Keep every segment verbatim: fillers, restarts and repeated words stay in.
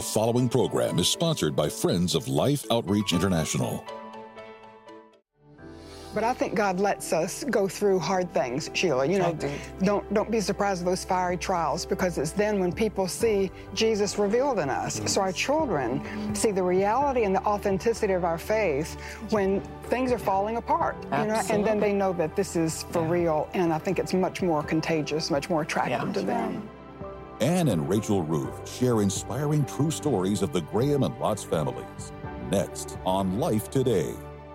The following program is sponsored by Friends of Life Outreach International. But I think God lets us go through hard things, Sheila. You know, don't don't be surprised at those fiery trials, because it's then when people see Jesus revealed in us. Mm. So our children see the reality and the authenticity of our faith when things are falling apart. You know, and then they know that this is for yeah. real. And I think it's much more contagious, much more attractive yeah. to them. Anne and Rachel Ruth share inspiring true stories of the Graham and Lotz families. Next on Life Today.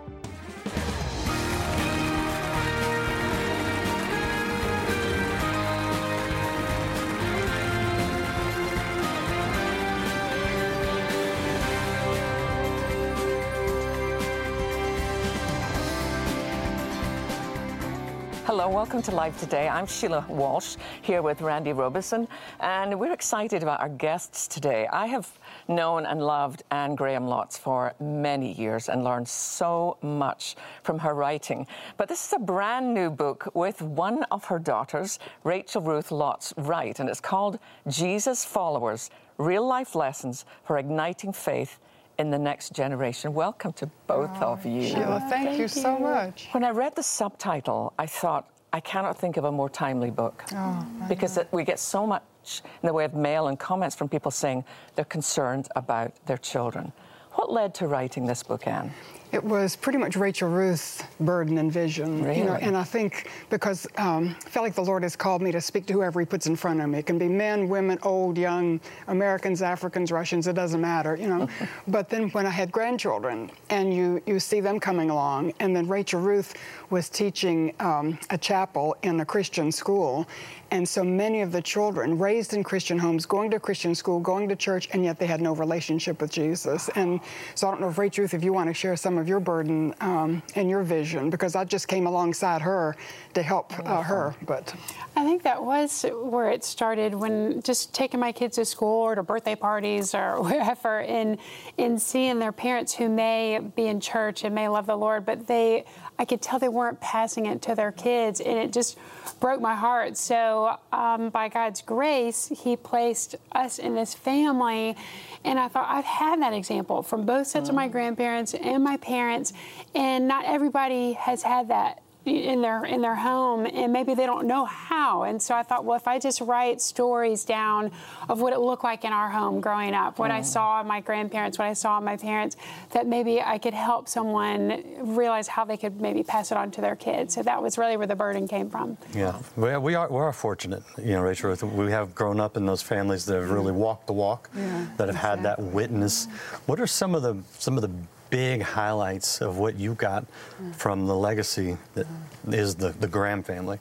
Hello, welcome to Live Today. I'm Sheila Walsh here with Randy Robeson, and we're excited about our guests today. I have known and loved Anne Graham Lotz for many years and learned so much from her writing. But this is a brand new book with one of her daughters, Rachel Ruth Lotz Wright, and it's called Jesus Followers, Real Life Lessons for Igniting Faith in the Next Generation. Welcome to both oh, of you. Sheila, thank, thank you, you so much. When I read the subtitle, I thought, I cannot think of a more timely book, oh, because it, we get so much in the way of mail and comments from people saying they're concerned about their children. What led to writing this book, Anne? It was pretty much Rachel Ruth's burden and vision. Really? You know, and I think because um, I felt like the Lord has called me to speak to whoever He puts in front of me. It can be men, women, old, young, Americans, Africans, Russians, it doesn't matter, you know. But then when I had grandchildren, and you, you see them coming along, and then Rachel Ruth was teaching um, a chapel in a Christian school, and so many of the children raised in Christian homes, going to Christian school, going to church, and yet they had no relationship with Jesus. And so I don't know if, Rachel Ruth, if you want to share some of your burden um, and your vision, because I just came alongside her to help uh, her. But I think that was where it started, when just taking my kids to school or to birthday parties or wherever, and in seeing their parents who may be in church and may love the Lord, but they, I could tell they weren't passing it to their kids, and it just broke my heart. So um, by God's grace, He placed us in this family, and I thought I've had that example from both sets mm. of my grandparents and my parents, and not everybody has had that in their in their home, and maybe they don't know how. And so I thought, well, if I just write stories down of what it looked like in our home growing up, what mm. I saw in my grandparents, what I saw in my parents, that maybe I could help someone realize how they could maybe pass it on to their kids. So that was really where the burden came from. Yeah, we are, we are, we are fortunate, you know, Rachel. We have grown up in those families that have really walked the walk, yeah, that have exactly. had that witness. What are some of the some of the big highlights of what you got from the legacy that is the, the Graham family?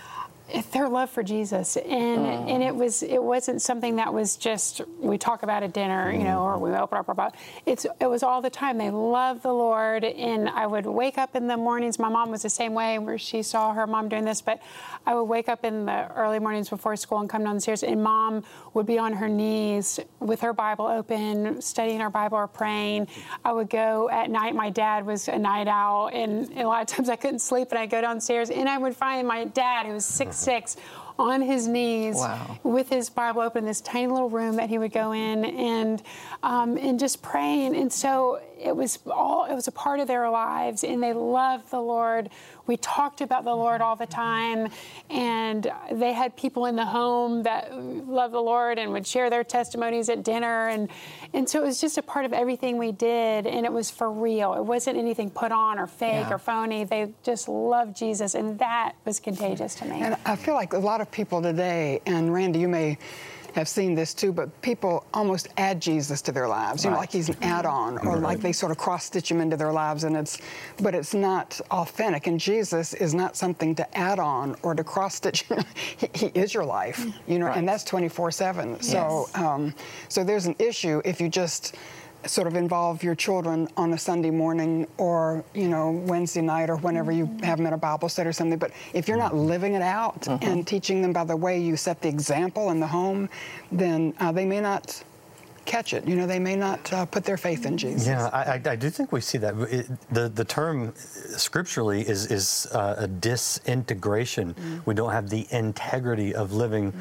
Their love for Jesus, and mm. and it was it wasn't something that was just we talk about at dinner, you know, or we open up our Bible. It's it was all the time. They loved the Lord, and I would wake up in the mornings. My mom was the same way, where she saw her mom doing this, but I would wake up in the early mornings before school and come downstairs, and Mom would be on her knees with her Bible open, studying her Bible or praying. I would go at night. My dad was a night owl, and, and a lot of times I couldn't sleep, and I'd go downstairs, and I would find my dad, who was six six, on his knees wow. with his Bible open in this tiny little room that he would go in, and um, and just praying. And so it was all it was a part of their lives, and they loved the Lord. We talked about the Lord all the time, and they had people in the home that loved the Lord and would share their testimonies at dinner, and and so it was just a part of everything we did, and it was for real. It wasn't anything put on or fake yeah. or phony. They just loved Jesus, and that was contagious to me. And I feel like a lot of people today, and Randy, you may have seen this too, but people almost add Jesus to their lives, you right. know, like he's an add-on, or right. like they sort of cross-stitch him into their lives, and it's, but it's not authentic. And Jesus is not something to add on or to cross-stitch. he, he is your life, you know, right. and that's twenty-four seven. Yes. So, um, so there's an issue if you just sort of involve your children on a Sunday morning or, you know, Wednesday night or whenever you have them at a Bible study or something. But if you're not living it out mm-hmm. and teaching them by the way you set the example in the home, then uh, they may not catch it. You know, they may not uh, put their faith in Jesus. Yeah, I, I do think we see that. It, the the term scripturally is is uh, a disintegration. Mm-hmm. We don't have the integrity of living mm-hmm.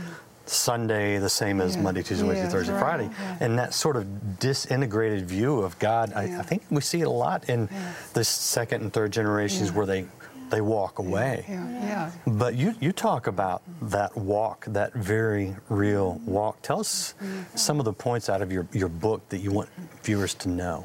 Sunday the same as Yeah. Monday, Tuesday, Wednesday, Yes, Thursday, right. Friday. Yeah. And that sort of disintegrated view of God, I, Yeah. I think we see it a lot in Yeah. the second and third generations Yeah. where they they walk away. Yeah, yeah. But you, you talk about that walk, that very real walk. Tell us some of the points out of your, your book that you want viewers to know.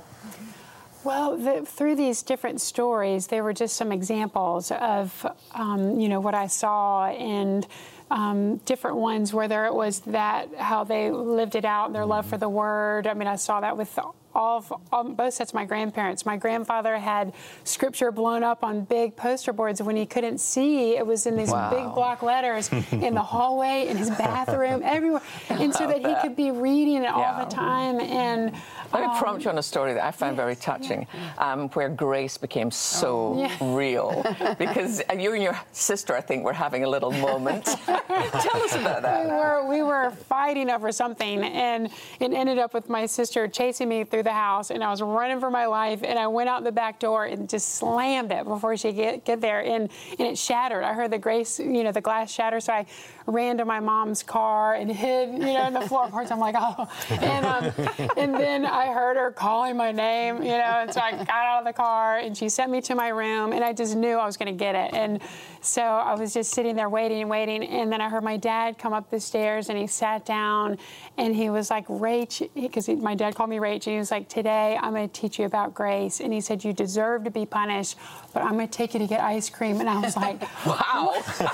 Well, the, through these different stories, there were just some examples of, um, you know, what I saw, and um, different ones, whether it was that how they lived it out, their love for the Word. I mean, I saw that with all of all, both sets of my grandparents. My grandfather had Scripture blown up on big poster boards when he couldn't see. It was in these Wow. big block letters in the hallway, in his bathroom, everywhere, and so that he could be reading it all Yeah. the time. And Let me um, prompt you on a story that I found very touching, um, where grace became so Yeah. real. Because you and your sister, I think, were having a little moment. Tell us about We that. were, we were fighting over something, and it ended up with my sister chasing me through the house, and I was running for my life, and I went out the back door and just slammed it before she get get there, and, and it shattered. I heard the grace, you know, the glass shatter, so I ran to my mom's car and hid, you know, in the floorboards. I'm like, oh, and um, and then I heard her calling my name, you know, and so I got out of the car, and she sent me to my room, and I just knew I was going to get it, and so I was just sitting there waiting and waiting, and then I heard my dad come up the stairs, and he sat down, and he was like, Rach, because my dad called me Rach, and he was like, today I'm going to teach you about grace, and he said, you deserve to be punished, but I'm going to take you to get ice cream, and I was like, Wow.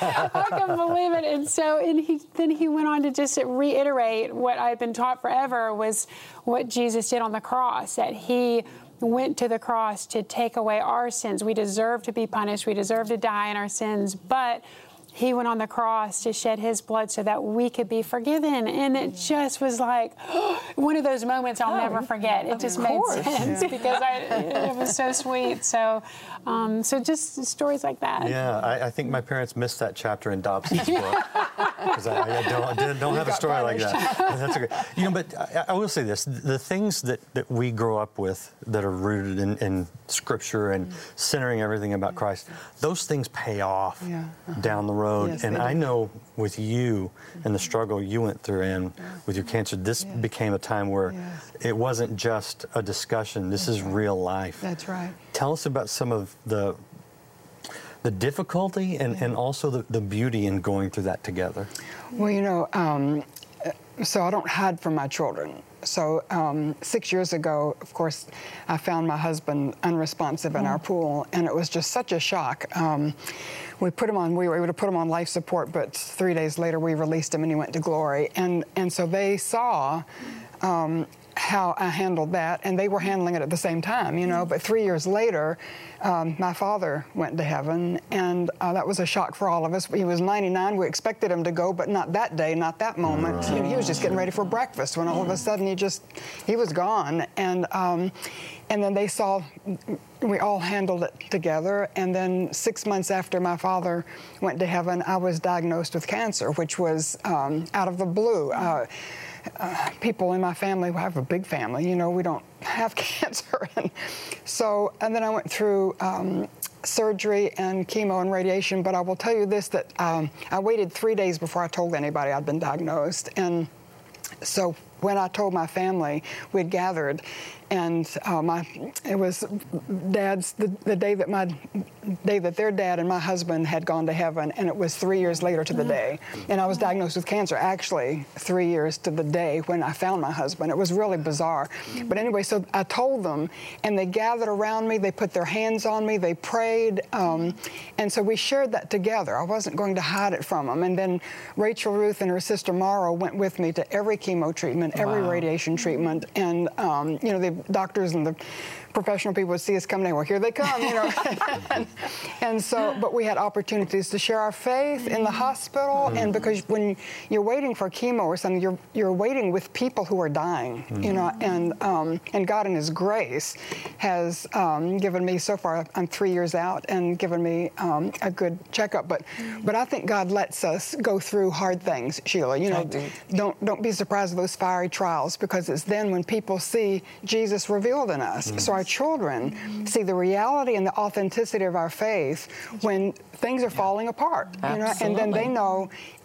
I couldn't believe it. And so, and he then he went on to just reiterate what I'd been taught forever was what Jesus did on the cross, that he went to the cross to take away our sins. We deserve to be punished. We deserve to die in our sins, but he went on the cross to shed his blood so that we could be forgiven. And it just was like one of those moments I'll never forget. It just made course. sense because I, it was so sweet. So, um, so just stories like that. Yeah, I, I think my parents missed that chapter in Dobson's book because I, I don't, I don't have a story like that. That's okay. You know, but I, I will say this: the things that, that we grow up with that are rooted in, in Scripture and centering everything about Christ, those things pay off Yeah. Uh-huh. down the road. Yes, and they I do. know with you and the struggle you went through and with your cancer, this Yeah. became a time where Yes. it wasn't just a discussion. This is real life. That's right. Tell us about some of the the difficulty and, and also the, the beauty in going through that together. Well, you know, um, so I don't hide from my children. So um, six years ago, of course, I found my husband unresponsive in our pool, and it was just such a shock. Um, we put him on, we were able to put him on life support, but three days later we released him and he went to glory. And, and so they saw um, how I handled that, and they were handling it at the same time, you know. But three years later, um, my father went to heaven, and uh, that was a shock for all of us. He was ninety-nine. We expected him to go, but not that day, not that moment. Right. You know, he was just getting ready for breakfast when all of a sudden he just, he was gone. And um, and then they saw, we all handled it together. And then six months after my father went to heaven, I was diagnosed with cancer, which was um, out of the blue. Uh, Uh, people in my family, we have a big family, you know, we don't have cancer. And so, and then I went through um, surgery and chemo and radiation, but I will tell you this, that um, I waited three days before I told anybody I'd been diagnosed. And so when I told my family, we'd gathered, and uh, my it was Dad's the, the day that my day that their dad and my husband had gone to heaven, and it was three years later to the day. And I was diagnosed with cancer actually three years to the day when I found my husband. It was really bizarre. But anyway, so I told them, and they gathered around me. They put their hands on me. They prayed, um, and so we shared that together. I wasn't going to hide it from them. And then Rachel Ruth and her sister Mara went with me to every chemo treatment, every Wow. radiation treatment, and um, you know, the doctors and the professional people would see us coming in. Well, here they come, you know. and, and so, but we had opportunities to share our faith in the hospital, mm-hmm. and because when you're waiting for chemo or something, you're you're waiting with people who are dying, mm-hmm. you know, and um, and God in His grace has um, given me, so far I'm three years out, and given me um, a good checkup. But mm-hmm. but I think God lets us go through hard things, Sheila. You know, don't don't be surprised at those fiery trials, because it's then when people see Jesus revealed in us. Mm-hmm. So our children mm-hmm. see the reality and the authenticity of our faith when things are falling apart, you know, and then they know if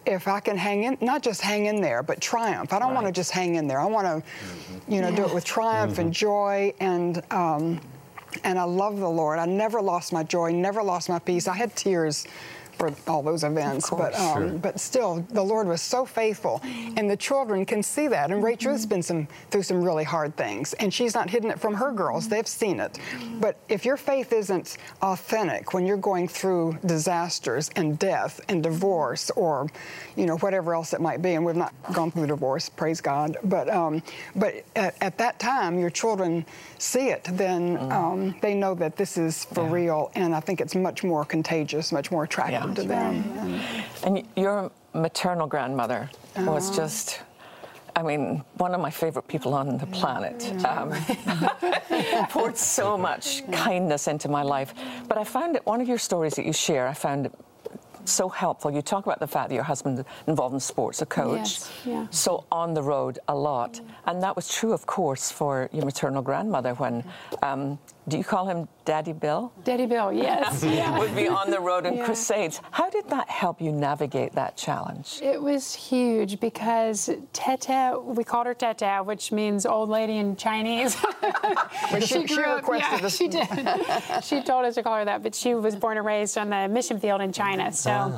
if I can hang in, not just hang in there, but triumph. I don't Right. want to just hang in there. I want to, mm-hmm. you know, yeah. do it with triumph mm-hmm. and joy. And um, and I love the Lord. I never lost my joy, never lost my peace. I had tears for all those events, but um, sure. but still, the Lord was so faithful, and the children can see that. And Rachel has been some through some really hard things, and she's not hidden it from her girls; they've seen it. But if your faith isn't authentic when you're going through disasters and death and divorce, or you know whatever else it might be, and we've not gone through divorce, praise God. But um, but at, at that time, your children see it, then um, they know that this is for yeah. real, and I think it's much more contagious, much more attractive. Yeah. To them. And, and your maternal grandmother uh-huh. was just, I mean, one of my favorite people on the planet. Um, poured so much kindness into my life. But I found that one of your stories that you share, I found so helpful. You talk about the fact that your husband is involved in sports, a coach, yes, yeah. so on the road a lot. And that was true, of course, for your maternal grandmother when, um, do you call him Daddy Bill? Daddy Bill, yes. yeah. Would be on the road in yeah. crusades. How did that help you navigate that challenge? It was huge because Teta, we called her Teta, which means old lady in Chinese. But she, she requested yeah, this. She did. She told us to call her that, but she was born and raised on the mission field in China. So, ah.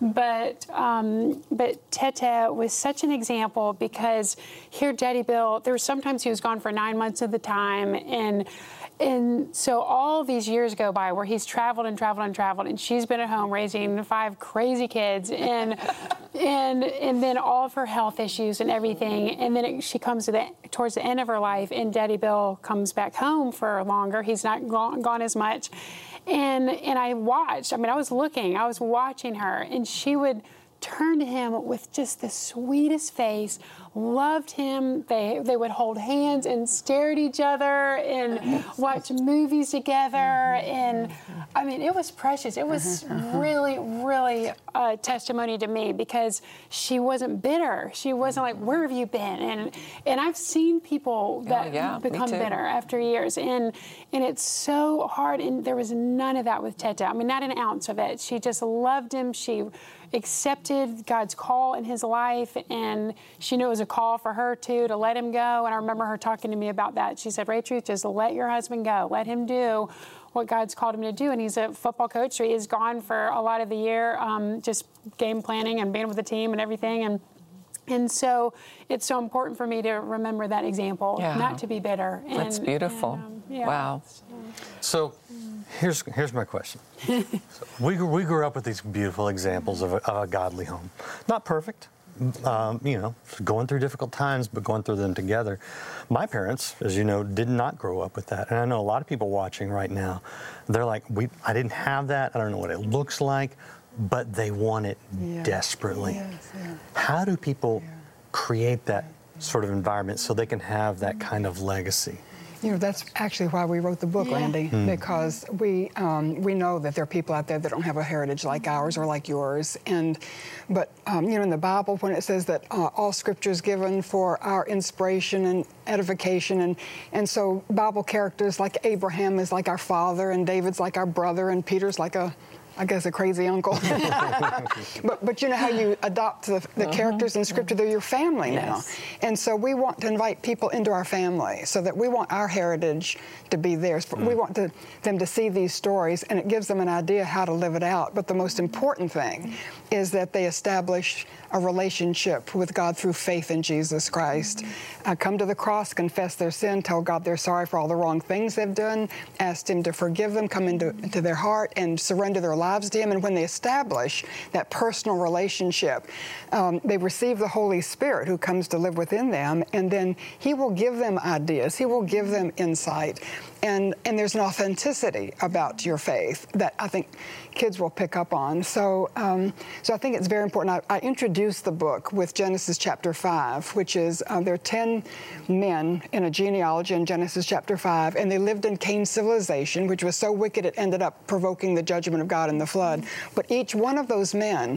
but um, but Teta was such an example because here, Daddy Bill, there was sometimes he was gone for nine months at the time, and. And so all these years go by where he's traveled and traveled and traveled, and she's been at home raising five crazy kids, and and and then all of her health issues and everything. And then it, she comes to the towards the end of her life, and Daddy Bill comes back home for longer. He's not gone, gone as much, and and I watched. I mean, I was looking, I was watching her, and she would turn to him with just the sweetest face, loved him. They they would hold hands and stare at each other and watch movies together. And I mean, it was precious. It was really, really a testimony to me because she wasn't bitter. She wasn't like, where have you been? And and I've seen people that oh, yeah, become bitter after years. And and it's so hard. And there was none of that with Teta. I mean, not an ounce of it. She just loved him. She accepted God's call in his life, and she knew it was a call for her too to let him go. And I remember her talking to me about that. She said, Rachel, just let your husband go. Let him do what God's called him to do. And he's a football coach, so he is gone for a lot of the year, um, just game planning and being with the team and everything. And and so it's so important for me to remember that example, yeah. not to be bitter. And, That's beautiful. And, um, yeah, wow. So, so here's here's my question. So we we grew up with these beautiful examples of a, of a godly home, not perfect. Um, you know, going through difficult times, but going through them together. My parents, as you know, did not grow up with that. And I know a lot of people watching right now, they're like, "We, I didn't have that. I don't know what it looks like," but they want it yeah. desperately. Yes, yeah. How do people yeah. create that sort of environment so they can have that kind of legacy? You know, that's actually why we wrote the book, yeah. Randy, mm. because we um, we know that there are people out there that don't have a heritage like ours or like yours. And but um, you know, in the Bible, when it says that uh, all Scripture is given for our inspiration and edification, and and so Bible characters like Abraham is like our father, and David's like our brother, and Peter's like a I guess a crazy uncle. but but you know how you adopt the, the uh-huh. characters in Scripture, they're your family yes. now. And so we want to invite people into our family so that we want our heritage to be theirs. Mm. We want to, them to see these stories, and it gives them an idea how to live it out. But the most important thing is that they establish a relationship with God through faith in Jesus Christ. Mm-hmm. Uh, come to the cross, confess their sin, tell God they're sorry for all the wrong things they've done, ask Him to forgive them, come into, into their heart and surrender their lives to Him. And when they establish that personal relationship, um, they receive the Holy Spirit who comes to live within them, and then He will give them ideas. He will give them insight. And, and there's an authenticity about your faith that I think kids will pick up on. So, um, so I think it's very important. I, I introduced the book with Genesis chapter five, which is, uh, there are ten men in a genealogy in Genesis chapter five, and they lived in Cain's civilization, which was so wicked it ended up provoking the judgment of God in the flood. But each one of those men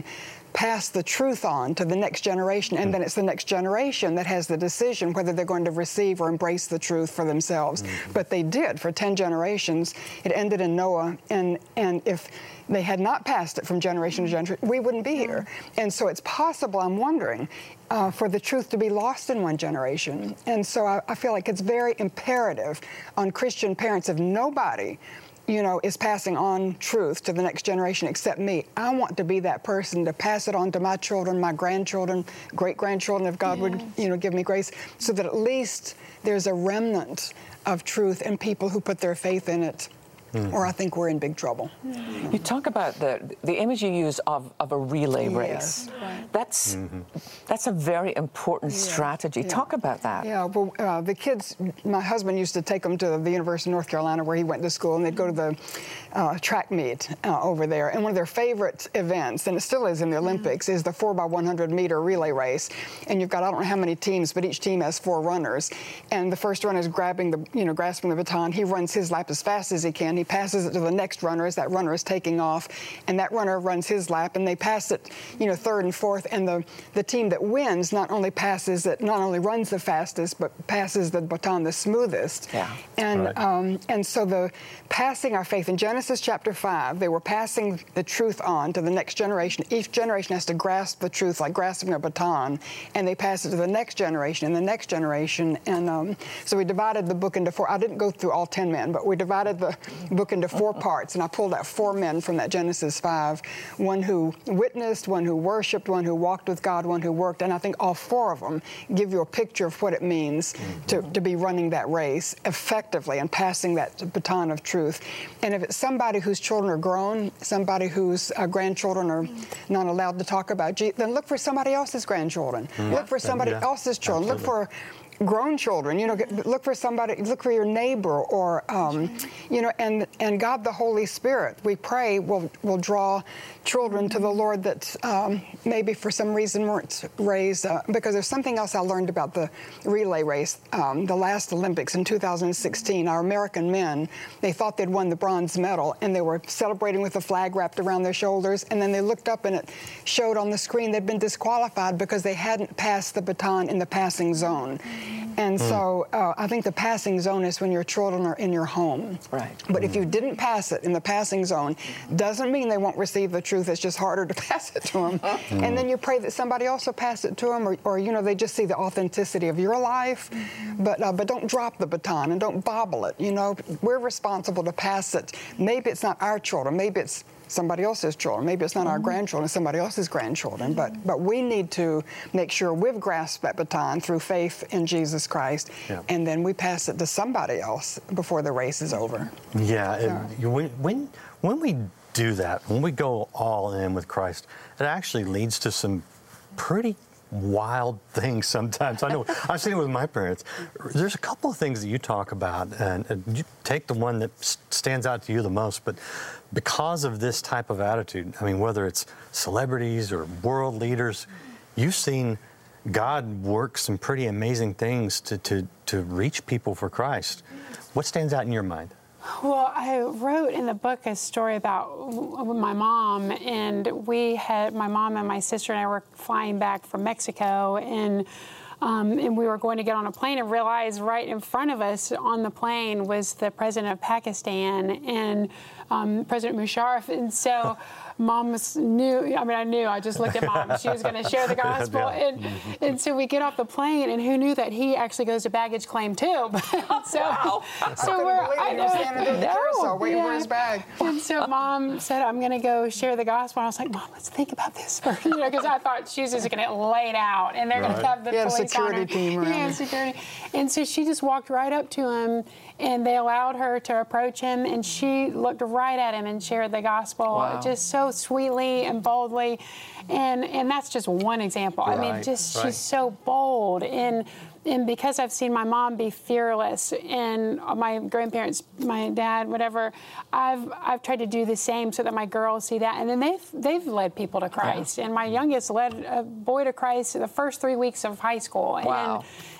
pass the truth on to the next generation, and then it's the next generation that has the decision whether they're going to receive or embrace the truth for themselves. Mm-hmm. But they did for ten generations. It ended in Noah, and and if they had not passed it from generation to generation, we wouldn't be here. And so it's possible, I'm wondering, uh, for the truth to be lost in one generation. And so I, I feel like it's very imperative on Christian parents, if nobody you know, is passing on truth to the next generation except me. I want to be that person to pass it on to my children, my grandchildren, great-grandchildren, if God yes. would, you know, give me grace, so that at least there's a remnant of truth and people who put their faith in it. Mm. Or I think we're in big trouble. Mm. You talk about the the image you use of, of a relay race. Yes, right. That's mm-hmm. that's a very important yeah. strategy. Yeah. Talk about that. Yeah, well, uh, the kids, my husband used to take them to the University of North Carolina where he went to school, and they'd go to the uh, track meet uh, over there. And one of their favorite events, and it still is in the Olympics, mm. is the four by one hundred meter relay race. And you've got, I don't know how many teams, but each team has four runners. And the first runner is grabbing the, you know, grasping the baton. He runs his lap as fast as he can. He passes it to the next runner as that runner is taking off, and that runner runs his lap, and they pass it, you know, third and fourth, and the, the team that wins not only passes it, not only runs the fastest, but passes the baton the smoothest. Yeah. And right. um, and so the passing our faith in Genesis chapter five, they were passing the truth on to the next generation. Each generation has to grasp the truth like grasping a baton, and they pass it to the next generation and the next generation. And um, so we divided the book into four. I didn't go through all ten men, but we divided the book into four parts. Parts, and I pulled out four men from that Genesis five, one who witnessed, one who worshiped, one who walked with God, one who worked, and I think all four of them give you a picture of what it means mm-hmm. to, to be running that race effectively and passing that baton of truth. And if it's somebody whose children are grown, somebody whose uh, grandchildren are not allowed to talk about Jesus, then look for somebody else's grandchildren. Mm-hmm. Look for somebody yeah. else's children. Absolutely. Look for grown children, you know, look for somebody, look for your neighbor, or, um, you know, and and God the Holy Spirit, we pray, will will draw children to the Lord that um, maybe for some reason weren't raised, uh, because there's something else I learned about the relay race, um, the last Olympics in two thousand sixteen, our American men, they thought they'd won the bronze medal, and they were celebrating with a flag wrapped around their shoulders, and then they looked up and it showed on the screen they'd been disqualified because they hadn't passed the baton in the passing zone. And mm. so uh, I think the passing zone is when your children are in your home. Right. But mm. if you didn't pass it in the passing zone, doesn't mean they won't receive the truth. It's just harder to pass it to them. Mm. And then you pray that somebody else will pass it to them, or, or you know, they just see the authenticity of your life. Mm-hmm. But uh, but don't drop the baton and don't bobble it. You know, we're responsible to pass it. Maybe it's not our children. Maybe it's somebody else's children. Maybe it's not mm-hmm. our grandchildren, it's somebody else's grandchildren. But but we need to make sure we've grasped that baton through faith in Jesus Christ, yeah. and then we pass it to somebody else before the race is over. Yeah, it, when, when when we do that, when we go all in with Christ, it actually leads to some pretty wild things sometimes. I know I've seen it with my parents. There's a couple of things that you talk about, and, and you take the one that stands out to you the most, but because of this type of attitude, I mean, whether it's celebrities or world leaders, you've seen God work some pretty amazing things to, to, to reach people for Christ. What stands out in your mind? Well, I wrote in the book a story about my mom, and we had, my mom and my sister and I were flying back from Mexico, and um, and we were going to get on a plane and realized right in front of us on the plane was the president of Pakistan and um, President Musharraf, and so Mom was knew, I mean, I knew, I just looked at Mom. She was going to share the gospel. Yeah, yeah. And, mm-hmm. and so we get off the plane, and who knew that he actually goes to baggage claim, too. so wow. so we're, I know. Standing there no, waiting yeah. for his bag. And so Mom said, I'm going to go share the gospel. And I was like, Mom, let's think about this first. You know, because I thought she was just going to get laid out, and they're right. going to have the yeah, police security on her. team around Yeah, security. And so she just walked right up to him, and they allowed her to approach him, and she looked right at him and shared the gospel wow. just so sweetly and boldly, and and that's just one example. Right. I mean, just right. she's so bold, and and because I've seen my mom be fearless, and my grandparents, my dad, whatever, I've I've tried to do the same so that my girls see that, and then they've they've led people to Christ, yeah. and my youngest led a boy to Christ the first three weeks of high school, wow. and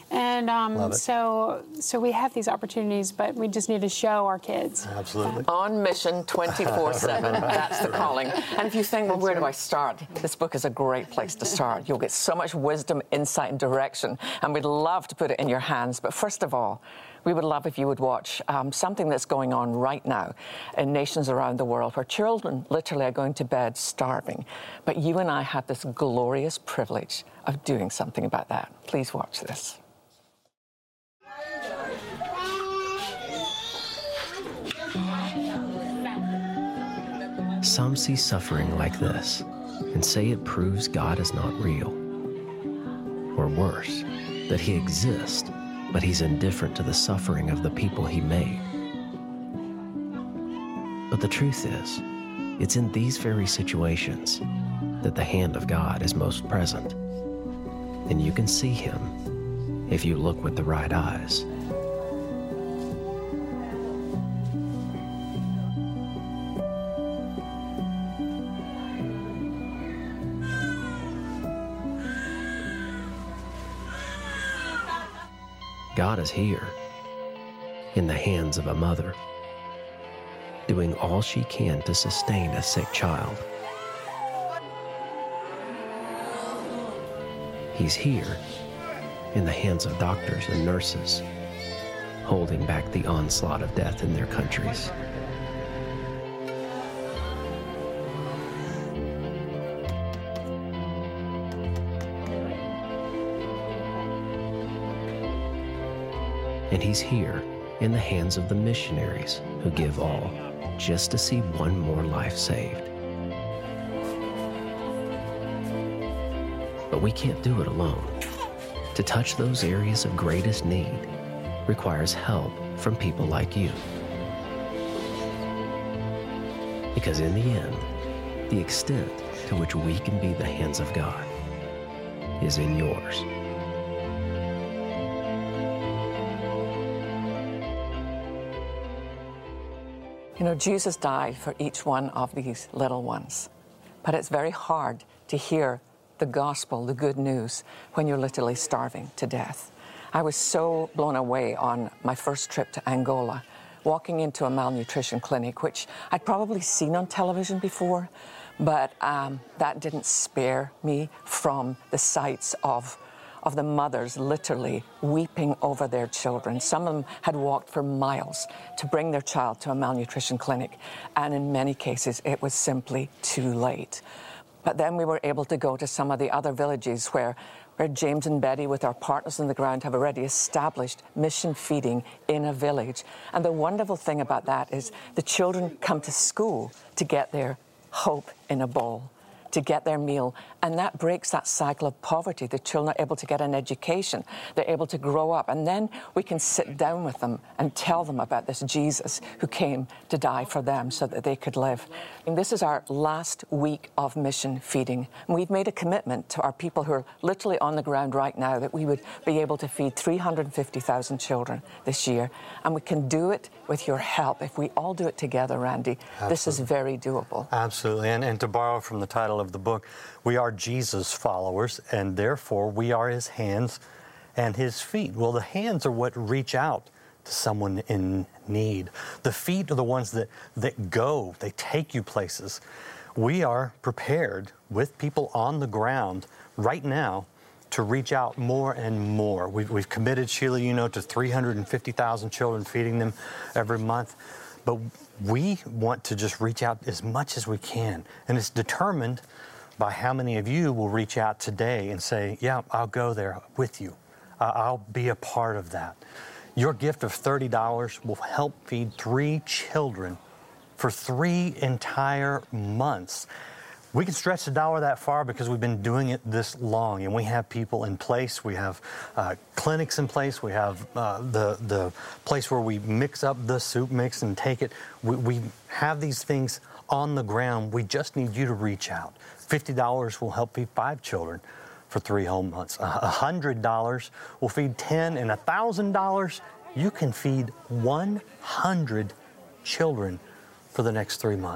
And um, Love it. so, so we have these opportunities, but we just need to show our kids. Absolutely. On mission twenty-four seven. That's the calling. And if you think, well, where do I start? This book is a great place to start. You'll get so much wisdom, insight, and direction. And we'd love to put it in your hands. But first of all, we would love if you would watch um, something that's going on right now in nations around the world where children literally are going to bed starving. But you and I have this glorious privilege of doing something about that. Please watch this. Some see suffering like this and say it proves God is not real. Or worse, that he exists, but he's indifferent to the suffering of the people he made. But the truth is, it's in these very situations that the hand of God is most present. And you can see him if you look with the right eyes. God is here, in the hands of a mother, doing all she can to sustain a sick child. He's here, in the hands of doctors and nurses, holding back the onslaught of death in their countries. And he's here in the hands of the missionaries who give all just to see one more life saved. But we can't do it alone. To touch those areas of greatest need requires help from people like you. Because in the end, the extent to which we can be the hands of God is in yours. You know, Jesus died for each one of these little ones. But it's very hard to hear the gospel, the good news, when you're literally starving to death. I was so blown away on my first trip to Angola, walking into a malnutrition clinic, which I'd probably seen on television before, but um, that didn't spare me from the sights of of the mothers literally weeping over their children. Some of them had walked for miles to bring their child to a malnutrition clinic, and in many cases it was simply too late. But then we were able to go to some of the other villages where, where James and Betty, with our partners on the ground, have already established mission feeding in a village. And the wonderful thing about that is the children come to school to get their hope in a bowl, to get their meal, and that breaks that cycle of poverty. The children are able to get an education, they're able to grow up, and then we can sit down with them and tell them about this Jesus who came to die for them so that they could live. And this is our last week of mission feeding. And we've made a commitment to our people who are literally on the ground right now that we would be able to feed three hundred fifty thousand children this year, and we can do it with your help. If we all do it together, Randy, Absolutely. This is very doable. Absolutely, and, and to borrow from the title of the book, we are Jesus followers, and therefore we are his hands and his feet. Well, the hands are what reach out to someone in need. The feet are the ones that, that go, they take you places. We are prepared with people on the ground right now to reach out more and more. We've, we've committed, Sheila, you know, to three hundred fifty thousand children, feeding them every month. But we want to just reach out as much as we can. And it's determined by how many of you will reach out today and say, yeah, I'll go there with you. Uh, I'll be a part of that. Your gift of thirty dollars will help feed three children for three entire months. We can stretch the dollar that far because we've been doing it this long, and we have people in place. We have uh, clinics in place. We have uh, the the place where we mix up the soup mix and take it. We, we have these things on the ground. We just need you to reach out. fifty dollars will help feed five children for three whole months. one hundred dollars will feed ten, and one thousand dollars you can feed one hundred children for the next three months.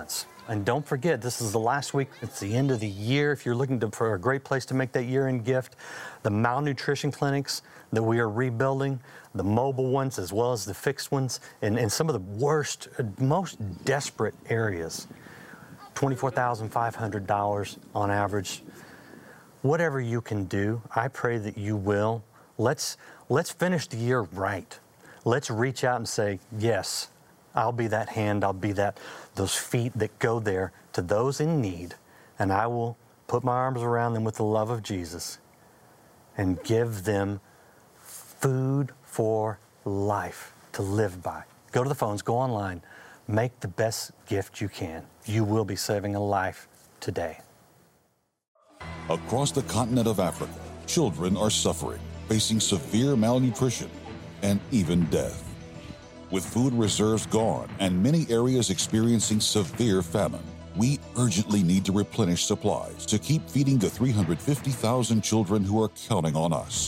And don't forget, this is the last week. It's the end of the year. If you're looking to, for a great place to make that year-end gift, the malnutrition clinics that we are rebuilding, the mobile ones as well as the fixed ones, and, and some of the worst, most desperate areas, twenty-four thousand five hundred dollars on average. Whatever you can do, I pray that you will. Let's, let's finish the year right. Let's reach out and say, yes, I'll be that hand, I'll be that, those feet that go there to those in need, and I will put my arms around them with the love of Jesus and give them food for life to live by. Go to the phones, go online, make the best gift you can. You will be saving a life today. Across the continent of Africa, children are suffering, facing severe malnutrition and even death. With food reserves gone and many areas experiencing severe famine, we urgently need to replenish supplies to keep feeding the three hundred fifty thousand children who are counting on us.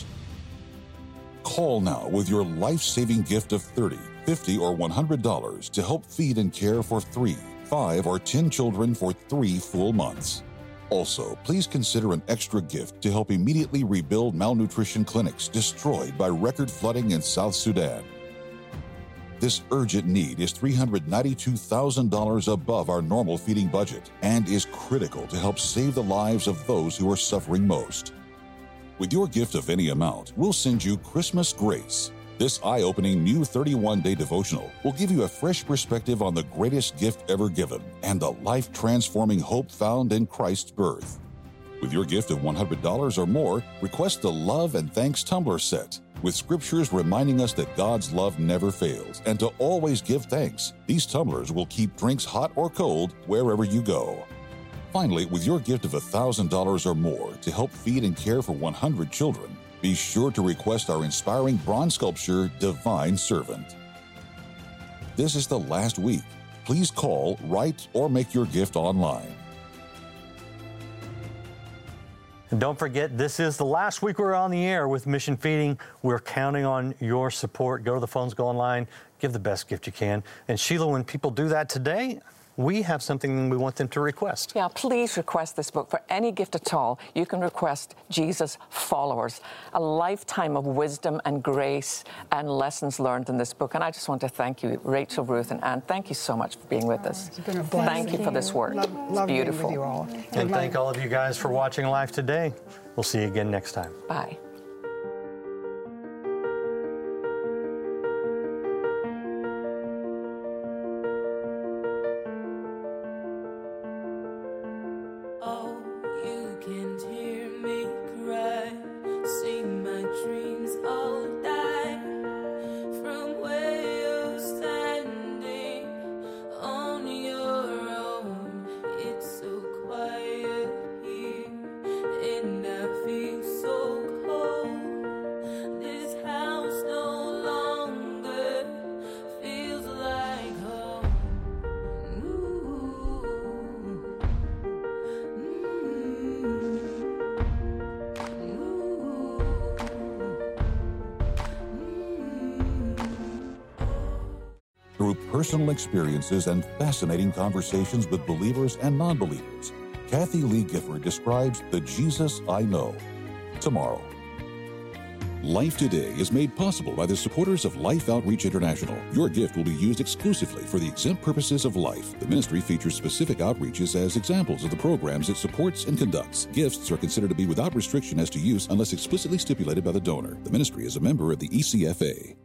Call now with your life-saving gift of thirty dollars, fifty dollars, or one hundred dollars to help feed and care for three, five, or ten children for three full months. Also, please consider an extra gift to help immediately rebuild malnutrition clinics destroyed by record flooding in South Sudan. This urgent need is three hundred ninety-two thousand dollars above our normal feeding budget and is critical to help save the lives of those who are suffering most. With your gift of any amount, we'll send you Christmas Grace. This eye-opening new thirty-one day devotional will give you a fresh perspective on the greatest gift ever given and the life-transforming hope found in Christ's birth. With your gift of one hundred dollars or more, request the Love and Thanks Tumbler Set, with scriptures reminding us that God's love never fails and to always give thanks. These tumblers will keep drinks hot or cold wherever you go. Finally, with your gift of one thousand dollars or more to help feed and care for one hundred children, be sure to request our inspiring bronze sculpture, Divine Servant. This is the last week. Please call, write, or make your gift online. And don't forget, this is the last week we're on the air with Mission Feeding. We're counting on your support. Go to the phones, go online, give the best gift you can. And Sheila, when people do that today, we have something we want them to request. Yeah, please request this book. For any gift at all, you can request Jesus Followers, a lifetime of wisdom and grace and lessons learned in this book. And I just want to thank you, Rachel, Ruth, and Ann. Thank you so much for being with us. It's been a blessing. Thank you for this work. Love, love it's beautiful. being with you all. And thank all of you guys for watching Live Today. We'll see you again next time. Bye. Through personal experiences and fascinating conversations with believers and non-believers, Kathy Lee Gifford describes the Jesus I Know. Tomorrow. Life Today is made possible by the supporters of Life Outreach International. Your gift will be used exclusively for the exempt purposes of life. The ministry features specific outreaches as examples of the programs it supports and conducts. Gifts are considered to be without restriction as to use unless explicitly stipulated by the donor. The ministry is a member of the E C F A.